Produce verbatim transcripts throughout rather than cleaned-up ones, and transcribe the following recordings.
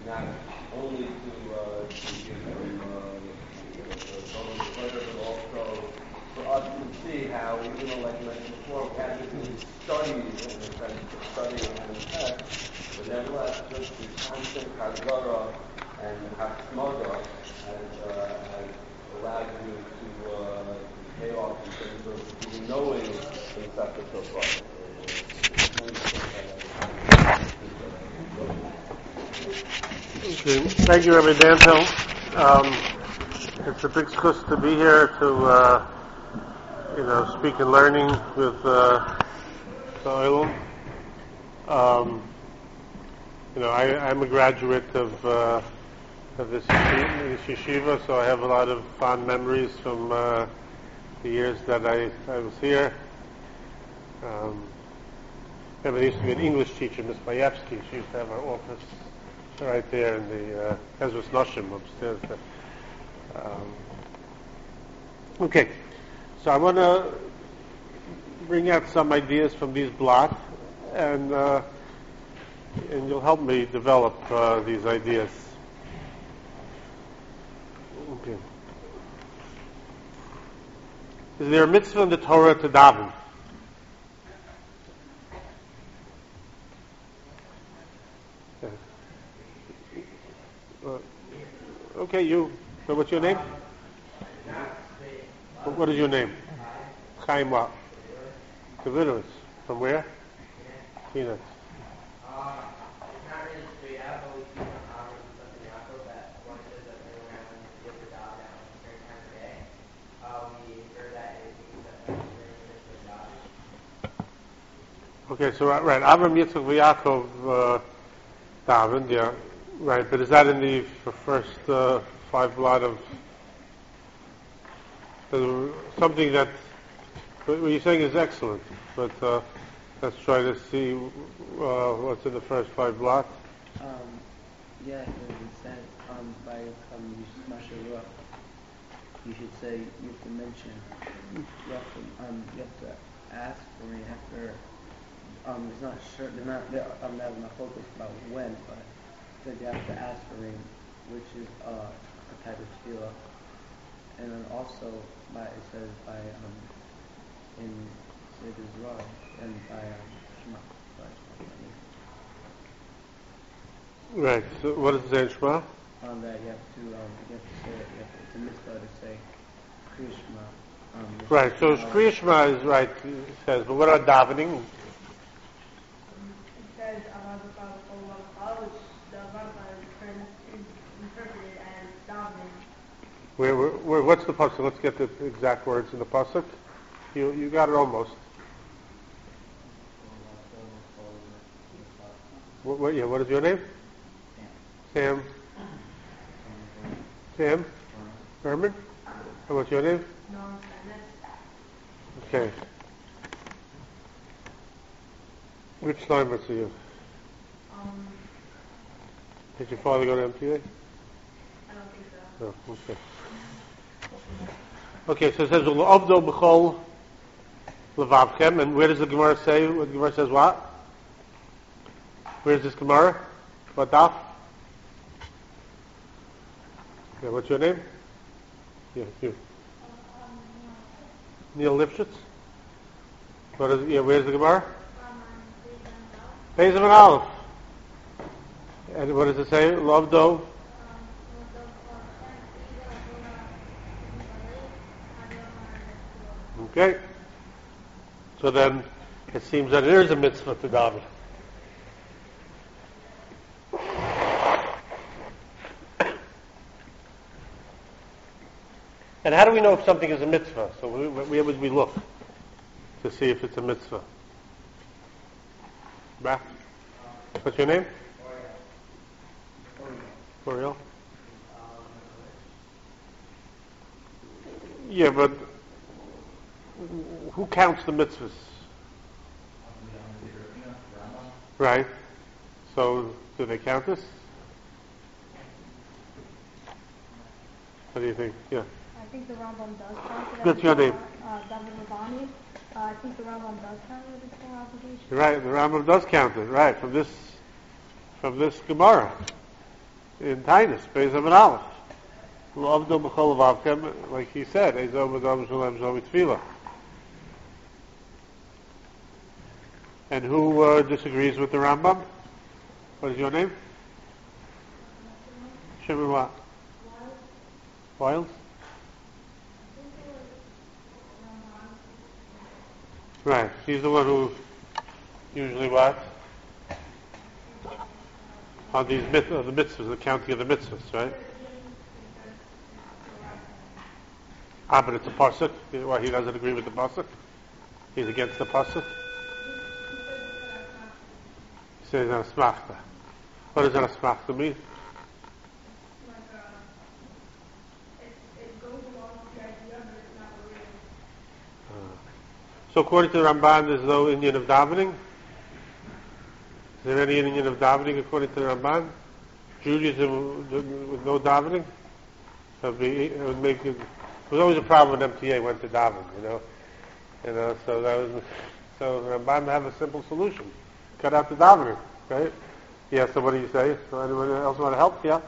not only to, uh, to give them uh, the pleasure, but also for us to see how, even though, like you mentioned before, we have to really study, in the sense of studying and text, but nevertheless, just the constant chazara and hashmada has, uh, has allowed you to, uh, to pay off in terms of even knowing the Sefer so far. Okay. Thank you, Rabbi Dantel. Um, it's a big zchus to be here to, uh, you know, speak and learning with uh, the Olam. Um, you know, I, I'm a graduate of, uh, of this yeshiva, this yeshiva, so I have a lot of fond memories from uh, the years that I, I was here. Um, there used to be an English teacher, Miss Bayevsky. She used to have her office right there in the uh, Ezras Noshim upstairs. Um, okay, so I want to bring out some ideas from these blocks, and uh, and you'll help me develop uh, these ideas. Okay. Is there a mitzvah in the Torah to daven? Uh, okay, you. So what's your name? What is your name? Chaim what? Kavinos. From where? Peanuts. Okay, so right, Avram, Yitzchak, Yaakov, uh, davened, yeah, right. But is that in the first uh, five blot of uh, something that what you're saying is excellent? But uh, let's try to see uh, what's in the first five blot. Um, yeah, it says um, by um, Masha you should say you have to mention you have to um, you have to ask for me after. Um, it's not sure. They're not. They're, I'm not my focus about when, but that you have to ask for rain, which is uh, a type of tefillah. And then also, by it says by um, in Seder Zerah and by um, Shema. Right. So what does it say in Shema? On that you have to um, you have to say it. You have to, it's a mitzvah to say Kriya Shema. Um, right. So Kriya Shema is right. It says, but what about davening? Says which the Rambam is interpreted as davening. Where, where, where, what's the pasuk? Let's get the exact words in the pasuk. You, you got it almost. What, what, yeah, what is your name? Sam. Sam. Herman. And what's your name? No, okay. Which Steinmetz are you? Um, Did your father go to M T A? I don't think so. No, okay. Okay, so it says, L'avdo b'chol levavchem, and where does the Gemara say, what the Gemara says what? Where's this Gemara? What daf? Yeah, what's your name? Yeah, you. Neil Lifshitz? What is, yeah, where's the Gemara? Beis and Aleph. And what does it say? Lavdo? Okay. So then, it seems that there is a mitzvah to daven. And how do we know if something is a mitzvah? So we, where would we look to see if it's a mitzvah? Back. What's your name? Oriel. Yeah, but who counts the mitzvahs? Right. So, do they count this? What do you think? Yeah. I think the Rambam does count it. What's your name? Uh, David Labani. Uh, I think the Rambam does count it as a obligation. Right, the Rambam does count it. Right, from this, from this Gemara. in Tainus, Beis Amid Aleph. L'avdu b'chol vavkem, like he said, Ezo b'dam shalem zom tefillah. And who uh, disagrees with the Rambam? What is your name? Shimon what? Wiles? Right. He's the one who usually what? On these mit- uh, the mitzvahs, the counting of the mitzvahs, right? Ah, but it's a pasuk. Why he doesn't agree with the pasuk? He's against the pasuk. He says an asmachta. What does an asmachta mean? So according to the Ramban, there's no Indian of davening. Is there any Indian of davening according to the Ramban? Judaism with no davening? That would be, it would make it, there was always a problem when M T A went to daven, you know. You know, so that was, so the Ramban have a simple solution. Cut out the davening, right? Yeah, so what do you say? So anyone else want to help? Yeah?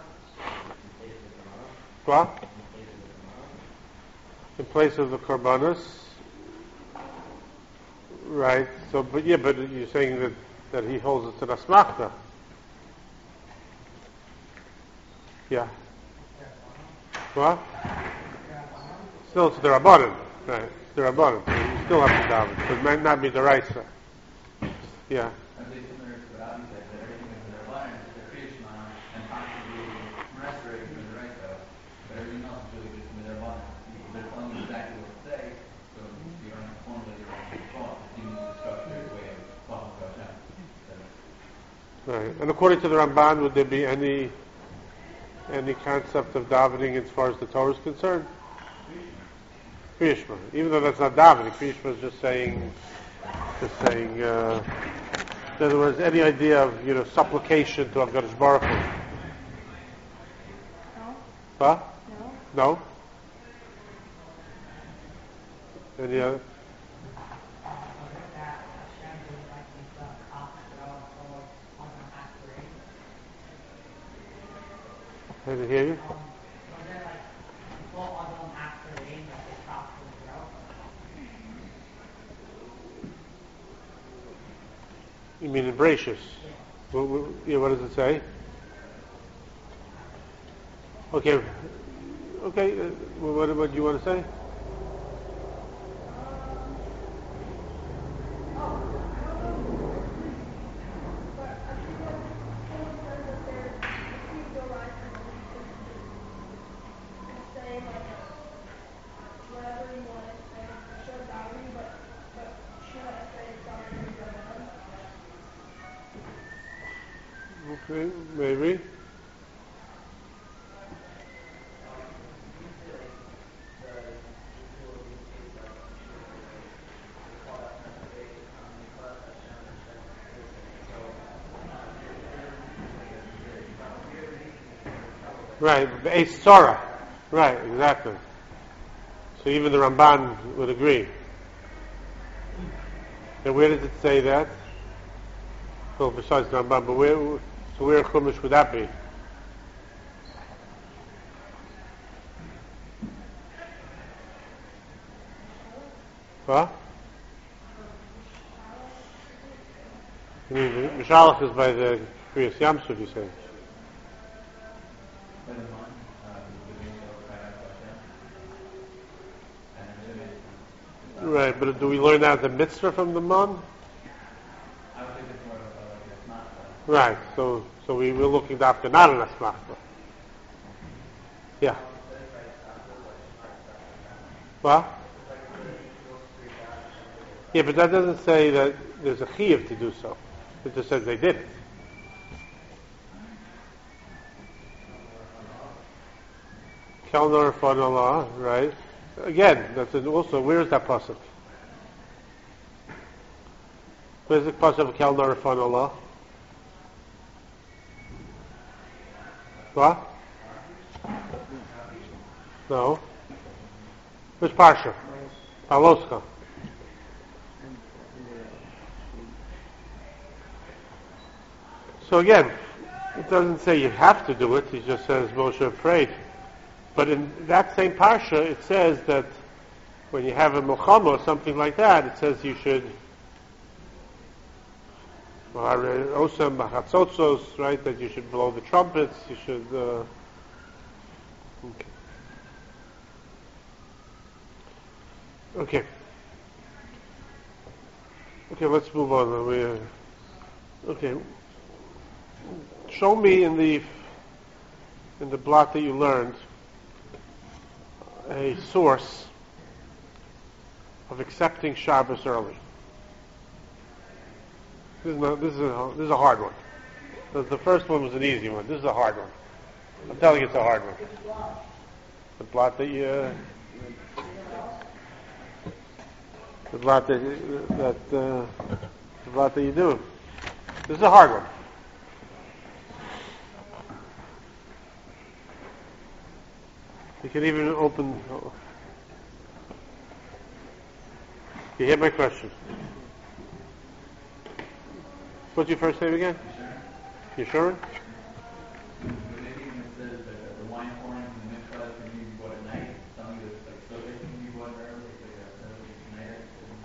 What? In place of the korbanos. Right. So, but yeah, but you're saying that, that he holds it to the asmachta. Yeah. What? Still to the rabbanim. Right. The rabbanim. So you still have to daven. So it might not be the raisa. Yeah. Right. And according to the Ramban, would there be any any concept of davening as far as the Torah is concerned? Kriyishma. Even though that's not davening, Kriyishma is just saying, just saying. Uh, in other words, any idea of you know supplication to HaKadosh Baruch Hu? No. Huh? No. No. Any other? I didn't hear you. You mean in Bereshis? What, what, yeah, what does it say? Okay. Okay. Uh, what, what do you want to say? Okay, maybe. Right, the Eis Tzara. Right, exactly. So even the Ramban would agree. And where does it say that? Well, besides the Ramban, but where, so where Chumash would that be? What? I mean, the Mishalach is by the Kriyas Yamsuf, you say. Right, but do we learn that as a mitzvah from the Mon? I would think it's more of a, like a asmachta. Right, so so we were looking after not an asmachta. Yeah. What? Yeah, but that doesn't say that there's a chiyuv to do so. It just says they did it. Kelnor Fon Allah, right? Again, that's an, also, where is that pasuk? Where's the pasuk of Kelnor Fon Allah? What? No. Which parsha? Paloska. So again, It doesn't say you have to do it. It just says Moshe prayed. But in that same parsha, it says that when you have a milchama or something like that, it says you should osam machatzotzos, right? That you should blow the trumpets. You should. Uh, okay. Okay. Okay. Let's move on. We, uh, okay. Show me in the in the blot that you learned a source of accepting Shabbos early. This is, not, this is a this is a hard one. The, the first one was an easy one. This is a hard one. I'm telling you, it's a hard one. The blot that you, uh, the blot that that uh, the blot that you do. This is a hard one. You can even open. You hear my question? What's your first name again? You sure? Maybe when it says that the wine pouring and the mikvah can be bought at night, something that's like so they can be bought early, it's like a early night.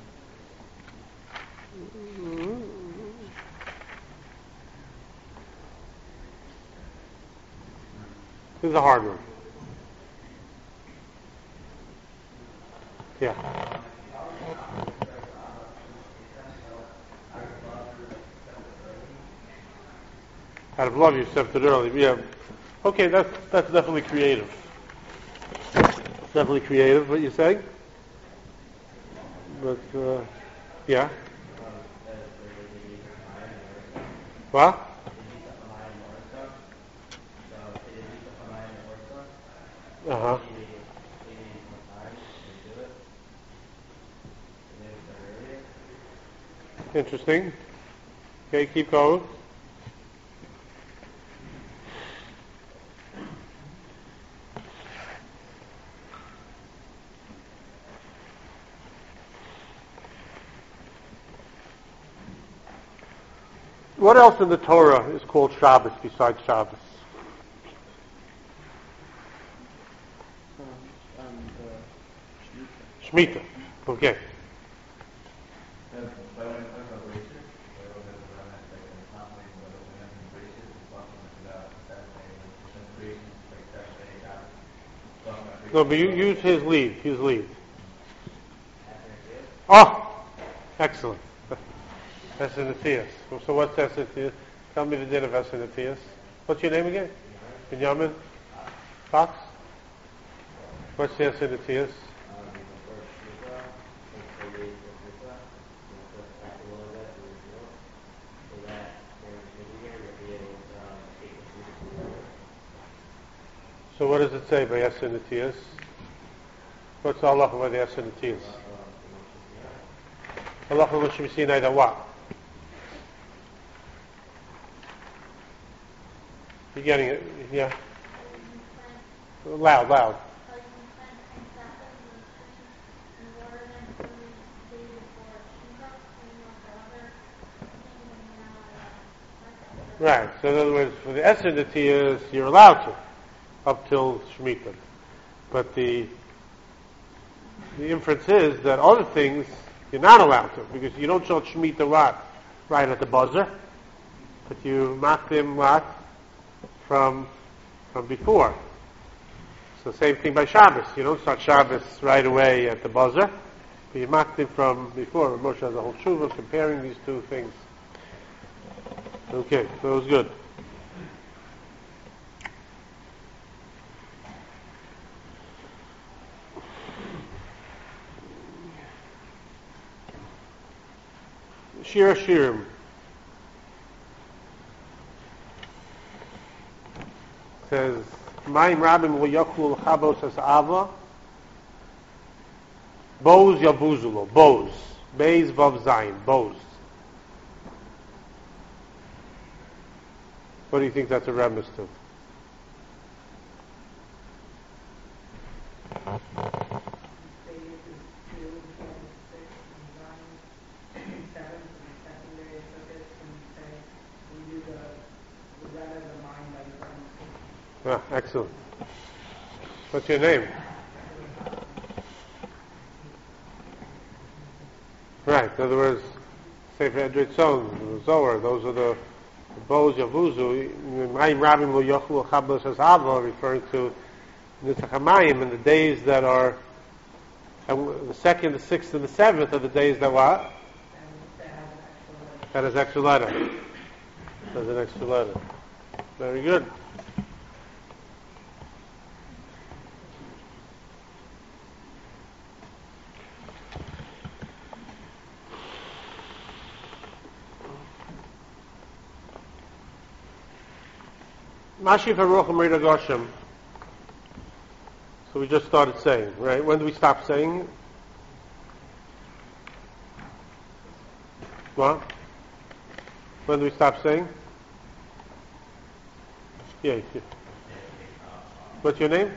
This is a hard one. Yeah. Out of love, you accepted early. Yeah. Okay, that's that's definitely creative. Definitely creative. What you're saying? But uh, yeah. What? Uh huh. Interesting. Okay, keep going. What else in the Torah is called Shabbos besides Shabbos? Um, um, the Shemitah. Okay. No, but you use his lead. His lead. Oh, excellent. Esenatius. So what's Esenatius? Tell me the din of Esenatius. What's your name again? Benjamin? Fox? What's the Esenatius? So what does it say by Esenatius? What's the halacha by the Esenatius? Halacha Moshe Sinai that what? You getting it? Yeah. Loud, loud. Right. So in other words, for the Esenatius, you're allowed to up till Shemitah, but the the inference is that other things you're not allowed to, because you don't show Shemitah what? Right at the buzzer, but you mark them what? From from before. So same thing by Shabbos. You don't start Shabbos right away at the buzzer, but you mark them from before. Moshe has a whole tshuva comparing these two things. Okay, so it was good. Shir Shirim says, Mayim Rabim lo yakul chabos as ava, boz yabuzulo, boz, beis vav zayin, boz. What do you think that's a reference to? Ah, excellent. What's your name? Right, in other words, Sefer Edritzon, Zohar, those are the, the bows Yavuzu, Mayim Rabim Lo Yochlu Chabel Shazava, referring to Nitzach HaMayim, and the days that are, and the second, the sixth, and the seventh are the days that what? That is extra letter. That's an extra letter. Very good. Mashif Haruch Amrita Goshem. So we just started saying, right? When do we stop saying? What? When do we stop saying? Yeah. yeah. What's your name?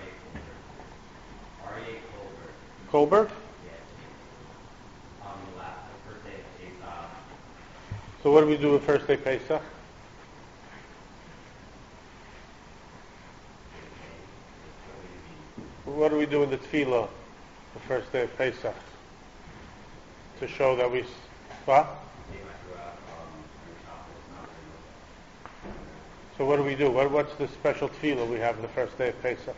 Aryeh Kolberg. Kolberg? Yes. On the last, the first day of Pesach. So what do we do the first day of Pesach? What do we do in the tefillah the first day of Pesach? To show that we... What? So what do we do? What, what's the special tefillah we have the first day of Pesach?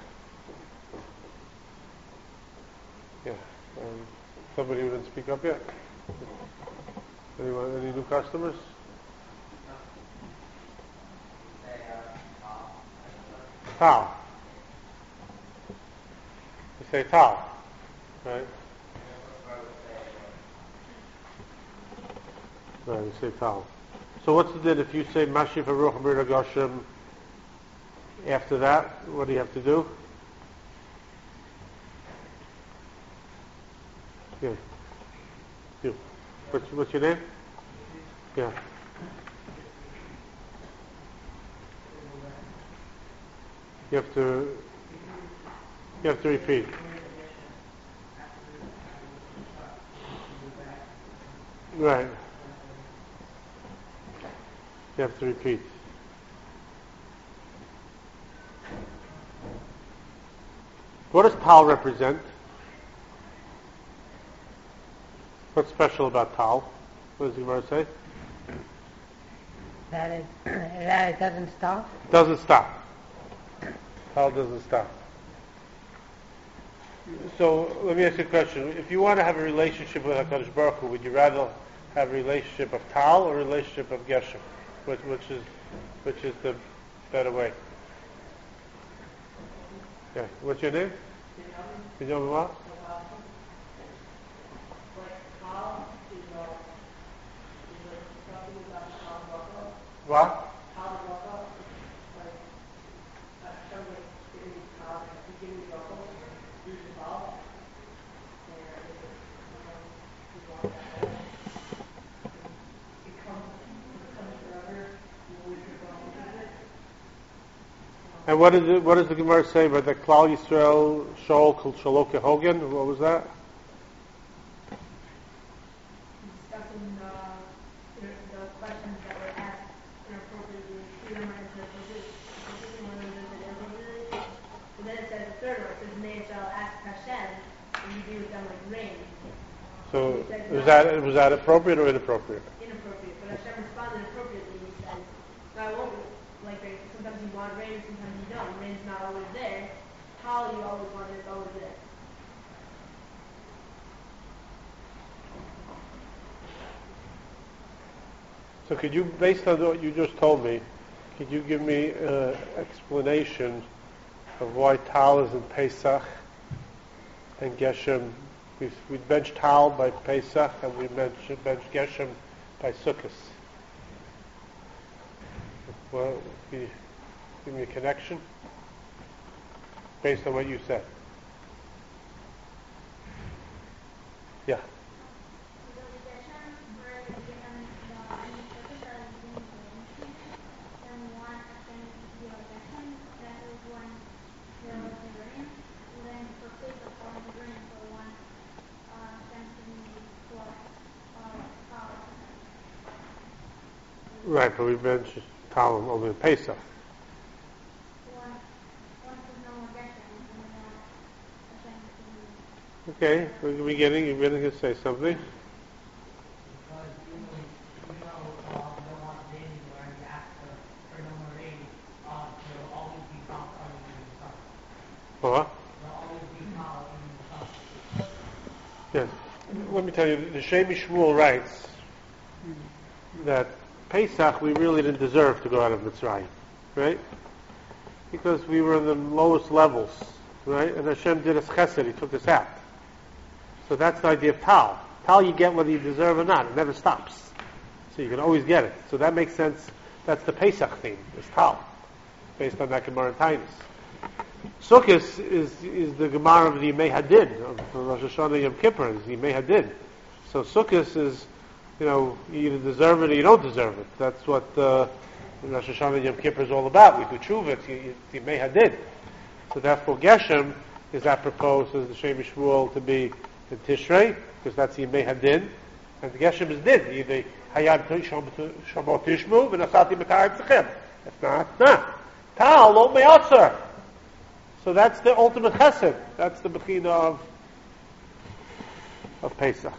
Yeah. Um, somebody who didn't speak up yet? Anyone, any new customers? Tal. You say Tal, right? Right, you say Tal. So what's the din if you say Mashif Haruch Amrita Goshem after that? What do you have to do? Yeah. You. What's, what's your name? Yeah. You have to you have to repeat. Right. You have to repeat. What does Tal represent? What's special about Tal? What does the Gemara say? That it, that it doesn't stop? Doesn't stop. Tal doesn't stop. So let me ask you a question. If you want to have a relationship with HaKadosh Baruch Hu, would you rather have a relationship of Tal or a relationship of Geshem? Which, which is which is the better way? Yeah. What's your name? Binyamin what? What? And what is it? What does the Gemara say about the Klal Yisrael Shaul called Shaloke Hogan? What was that? Discussing uh, the, the questions that were asked inappropriately, freedom or inappropriately, one of them is inappropriately. And then it says the third one, it says, "Nay shall ask Hashem," and you do with them like rain. So was that was that appropriate or inappropriate? Inappropriate, but Hashem responded appropriately. He says, "No, I won't." Like they, sometimes you want rain, sometimes you don't. Rain's not always there. How you always want it, it's always there. So could you, based on what you just told me, could you give me an explanation of why Tal is in Pesach and Geshem? We we bench Tal by Pesach and we bench, bench Geshem by Sukkot. Well, can you give me a connection based on what you said? Yeah. Right, but we bench Tal only in Pesach. Okay, we're beginning. You're going to say something. Because usually, you know, um, there was a day where you asked for, for no more rain, um, there will always be clouds coming in the sun. What? There will always be clouds in the sun. Yes. Let me tell you, the Shemi Shmuel writes that Pesach we really didn't deserve to go out of Mitzrayim, right? Because we were in the lowest levels, right? And Hashem did us chesed, He took us out. So that's the idea of Tal. Tal you get whether you deserve or not. It never stops. So you can always get it. So that makes sense. That's the Pesach theme, is Tal, based on that Gemara in Tainus. Sukkot is is the Gemara of the Yemei Hadin, of Rosh Hashanah Yom Kippur, is the Yemei Hadin. So Sukkot is, you know, you either deserve it or you don't deserve it. That's what uh, Rosh Hashanah Yom Kippur is all about. We do tshuva, it's the Yemei Hadin. So therefore Geshem is apropos, says the Shemi Shmuel, to be in Tishrei, because that's the Yemei Hadin. And the Geshem is Din. Either Hayad Shamot Tishmu, V'nasati B'tarib Tzechem. If not, nah. Tal, lo me'atzer. So that's the ultimate chesed. That's the bechina of of Pesach.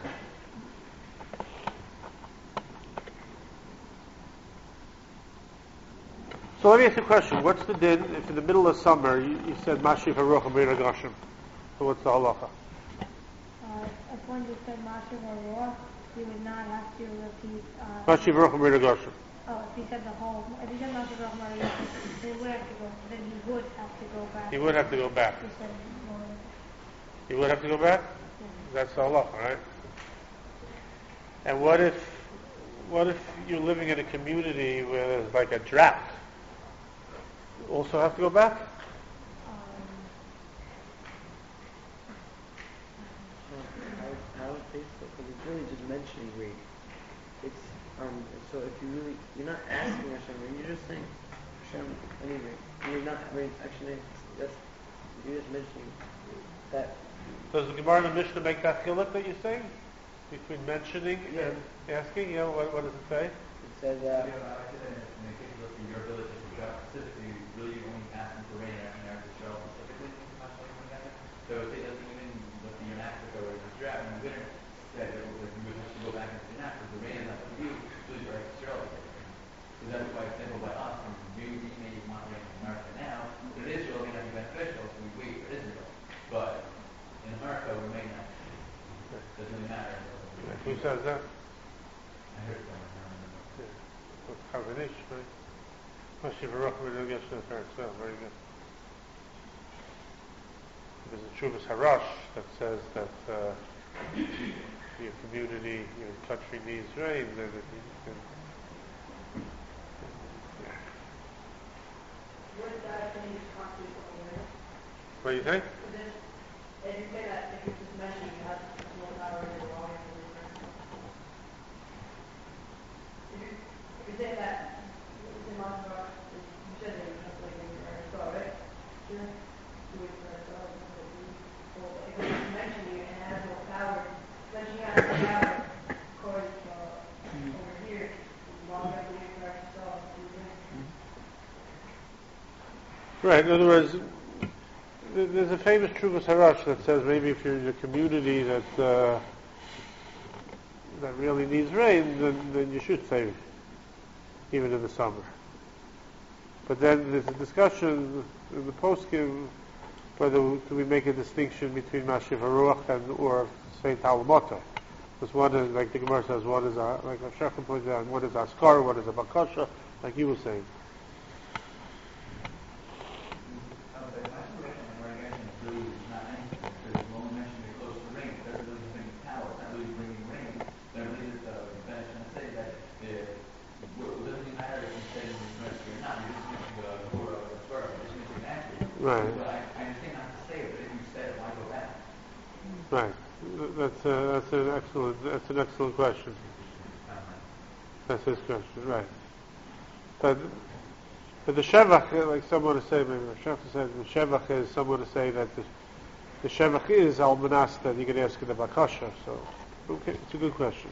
So let me ask you a question. What's the din if in the middle of summer you, you said Mashiv Haruch and B'nei Gashim? So what's the halacha? Uh, if one just said Mashiv Haruch, you would not have to repeat. Uh, Mashiv Haruch and B'nei Gashim. Oh, if he said the whole, if he said Mashiv Haruch, then he would have to go. Then he would have to go back. He would have to go back. He said more. He would have to go back? Yeah. That's the halacha, right? And what if, what if you're living in a community where there's like a drought? You also have to go back? How, how is Facebook? Because it's really just mentioning rain. It's um. So if you really, you're not asking Hashem rain. You're just saying Hashem anyway. You're not. I mean, actually, that's you're just mentioning that. Does the Gemara and the Mishnah make that chiluk that you're saying between mentioning Yeah. and asking? You know, what, what does it say? It says uh, Yeah, I said in the case of your ability to project specifically, really only asking for rain and Eretz Yisrael specifically, not like one guy. So it doesn't even look in Africa or in the drought in the winter that you would have to go back into the Africa. The rain is not for you, it's really for Eretz Yisrael. So that's why it's simple by us. And maybe we may want rain in America now, but in Israel it may not be beneficial, so we wait for Israel. But in America we may not. Doesn't really matter. Who says that? I heard it somewhere. I don't remember. What's Kavanish, right? Mashiv Haruch and B'nei Gashim as well. Very good. There's a Chuvas Harash that says that uh, your community, your country needs rain, then it can. Would that change constitute something? What do you think? If you say that, if you just mentioned you have no power in the wrong if you, if you say that, it's in Mashiv Haruch, you said that you're translating your Eretz Yisrael, right? Sure. You would for Eretz Yisrael, well, if you just mention you and it has no power, mention you have no power, of course, uh, over here, long as you for Eretz Yisrael, do you think? Right. In other words, th- there's a famous Chuvas Harash that says maybe if you're in a community that uh, that really needs rain, then, then you should save, even in the summer. But then there's a discussion in the poskim whether do we make a distinction between Mashiv Haruch and or Saint Talmota. Because one is, like the Gemara says, one is a, like Shechem pointed out, one is Askar, one is a Bakasha, like you were saying. Right. I understand not to say it, but if you said it, why go back? Right. That's uh, that's an excellent that's an excellent question. That's his question, right? But but the shevach, like someone to say, maybe the shevach said the shevach is someone to say that the the shevach is al manas that you can ask in the bakasha. So okay, it's a good question.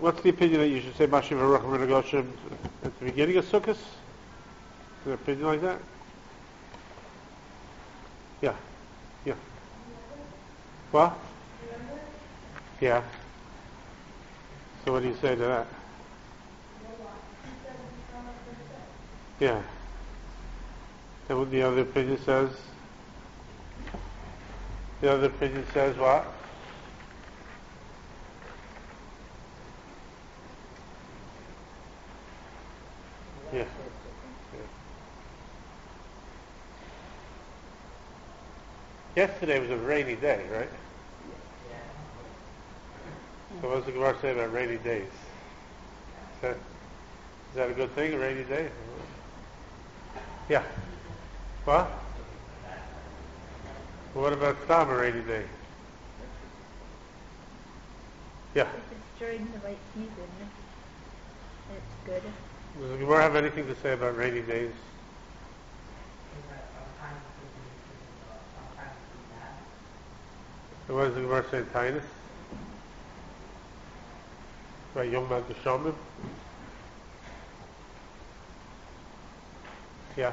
what's the opinion that you should say Mashiv Haruch Minagoshim at the beginning of Sukkot? Is there an opinion like that? Yeah. Yeah. What? Yeah. So what do you say to that? Yeah. And what the other opinion says? The other opinion says what? Yeah. Yeah. Yesterday was a rainy day, right? So what does the Gemara say about rainy days? Is that, is that a good thing, a rainy day? Yeah. What? What about Stam, a rainy day? Yeah. If it's during the right season, it's good. Does the Gemara have anything to say about rainy days? And what does the Gemara say in Tainus? Right, Yom Geshamim? Yeah.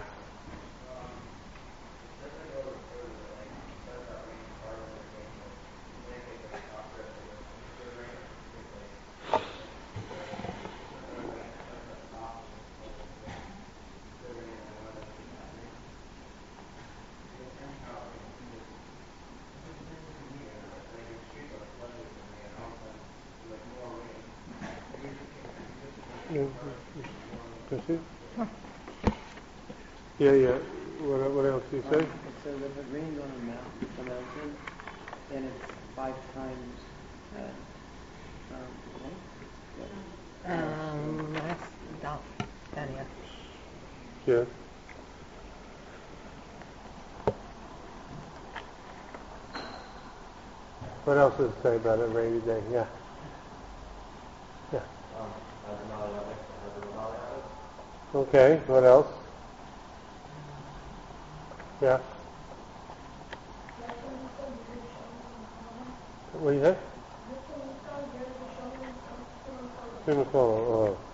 Yeah, yeah. What, what else do you say? Um, it says if it rains on a mountain, the mountain, then it's five times. Uh, um, what? Um, that's down, down here. Yeah. What else does it say about a rainy day? Yeah. Yeah. Okay, what else? Yeah. What do you say? Oh.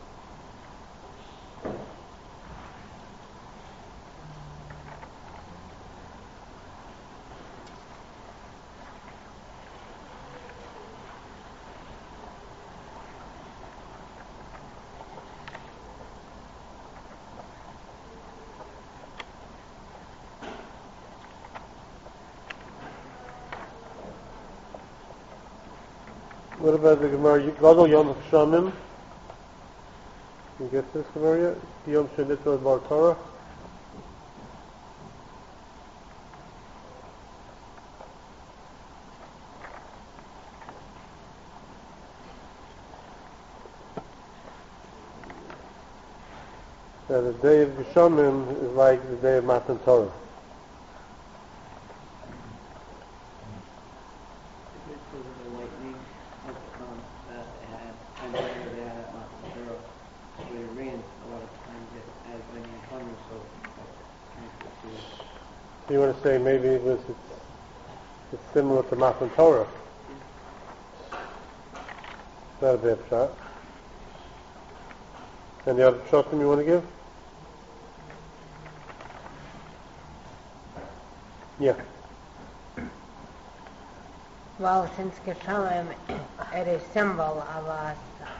What about the Gemara? Gadol Yom Shamim. You get this Gemara yet? Yom Shenitva Bar Torah. That the day of Geshamim is like the day of Matan Torah. You want to say maybe it was it's, it's similar to Matan Torah. Not a bad shot. Any other shotim you want to give? Yeah. Well, since Geshamim, it is symbol of us,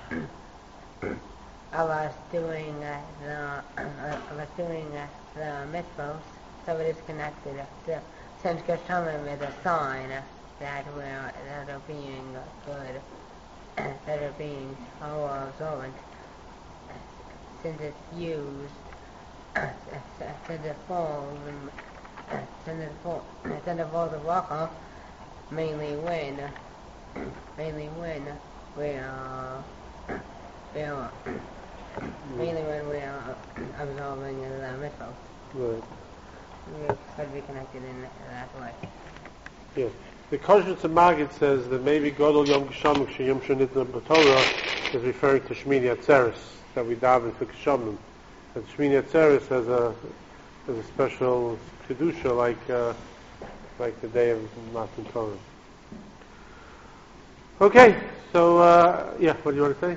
of us doing uh, the, uh, of us doing uh, the mitzvos. So it is connected to, since Geshamim is a sign that we're, that are being good, that are being so observant, since it's used, since it falls, since it falls, since it falls a bracha, mainly when, mainly when we are, we are, mainly when we are observing the mitzvah. Right. We're supposed to be connected in that way. Yeah. The Koshitz and Magid says that maybe Gadol Yom Geshamim Sheyom Shenitva B'Torah is referring to Shmini Atzeres that we daven for Geshamim. And Shmini Atzeres has a has a special kedusha like uh, like the day of Matan Torah. Okay, so, uh, yeah, what do you want to say?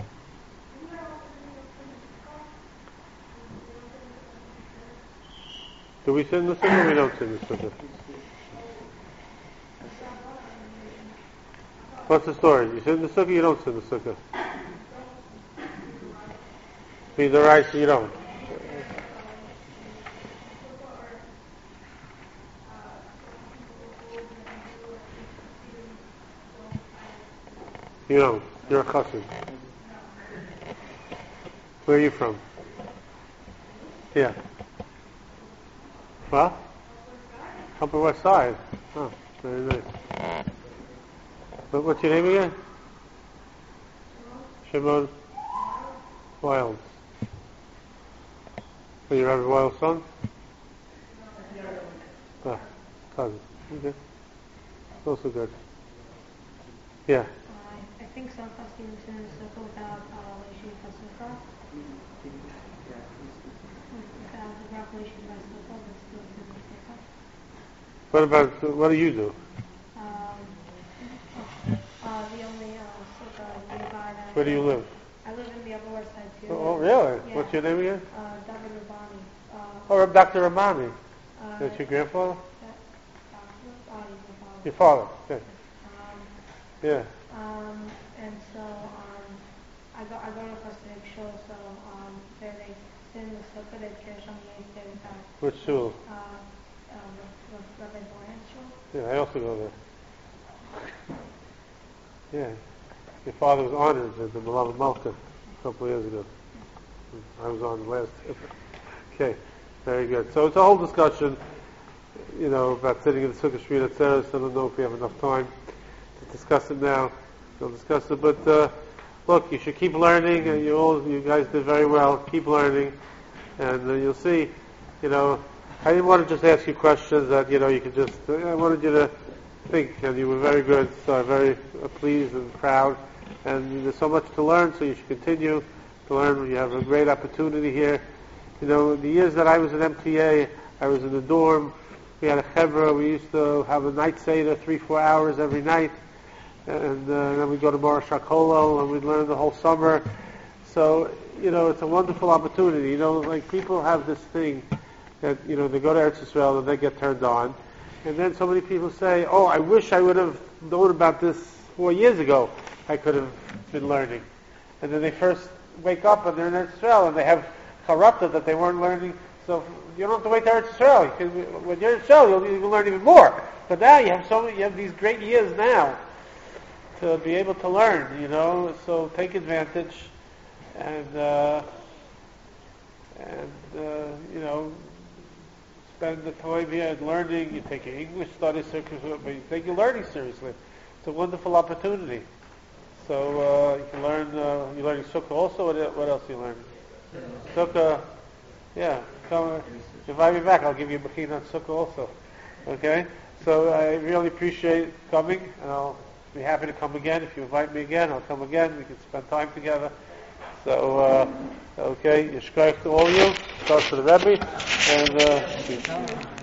Do we sit in the sukkah or we don't sit in the sukkah? What's the story? You sit in the sukkah, you don't sit in the sukkah. Be the right, so you don't. You don't. You're a chassid. Where are you from? Yeah. What? Upper West Side. Oh, very nice. But what's your name again? Shimon Wild. Are you Rabbi Wild's son? Ah, cousin. Okay. Also good. Yeah. Uh, I think some Hasidim sit in the sukkah without uh, Leishi Hasukkah. Without the calculation by sukkah, but still sit in the sukkah. What about, what do you do? Um, uh, the only uh, sukkah nearby that Where do you live? I live in the Upper West Side too. Oh, oh, really? Yeah. What's your name again? Uh, David Rabani. Uh, Oh, Doctor Ramani. uh, That's your grandfather? that- Doctor Rabani, my father. Your father. Okay. Um, Yeah. Um, and so, um, I go, I go to Hasidic shul, so, um, there they sit in the sukkah, they kiddush on the eighth day without, Which shul? uh, um, Rabbi Boyan's shul. Yeah, I also go there. Yeah. Your father was honored at the Malala Malka a couple of years ago. I was on last. Okay, very good. So it's a whole discussion, you know, about sitting in the Sukkah Shmini Atzeres. I don't know if we have enough time to discuss it now. We'll discuss it, but uh, look, you should keep learning. And you all, you guys did very well. Keep learning, and uh, you'll see. You know, I didn't want to just ask you questions that you know you could just. Uh, I wanted you to think, and you were very good. So I'm very uh, pleased and proud. And there's so much to learn, so you should continue to learn. You have a great opportunity here. You know, the years that I was at M T A, I was in the dorm. We had a chevra. We used to have a night seder, three, four hours every night. And uh, then we'd go to Marash HaKolel, and we'd learn the whole summer. So, you know, it's a wonderful opportunity. You know, like people have this thing that, you know, they go to Eretz Yisrael and they get turned on. And then so many people say, oh, I wish I would have known about this four years ago. I could have been learning. And then they first wake up and they're in Eretz Yisrael and they have charata that they weren't learning. So you don't have to wait to Eretz Yisrael. Because when you're in Yisrael, you'll, you'll learn even more. But now you have so many, you have these great years now to be able to learn, you know. So take advantage and uh, and uh, you know, spend the time here learning. You take your English studies seriously, but you take your learning seriously. It's a wonderful opportunity. So uh, you can learn. Uh, you learning sukkah also. What, what else are you learning? Sukkah. Yeah. Come. Invite me back. I'll give you a bachin on sukkah also. Okay. So I really appreciate coming, and I'll be happy to come again. If you invite me again, I'll come again. We can spend time together. So uh, okay. Yeshkoyach to all of you. Start to the Rebbe and. Uh,